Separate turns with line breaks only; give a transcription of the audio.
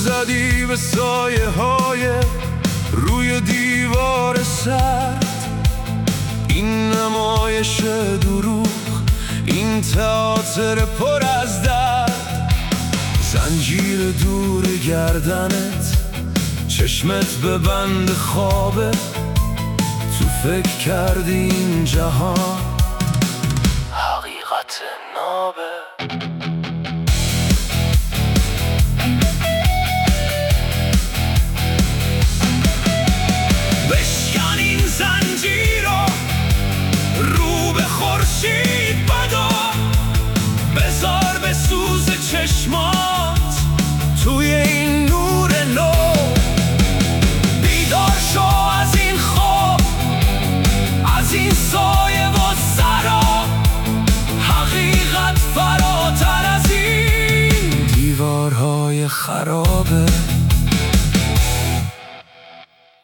زدی به سایه های روی دیوار سرد. این نمایش دروغ، این تئاتر پر از درد. زنجیر دور گردنت، چشمت به بند خوابه. تو فکر کردی این جهان حقیقت نابه. بشکن این زنجیر رو به خورشید بدا. بذار به سوز چشمات توی این نور نو. بیدار شو از این خواب، از این سایه و سرا. حقیقت فراتر از این دیوارهای خرابه.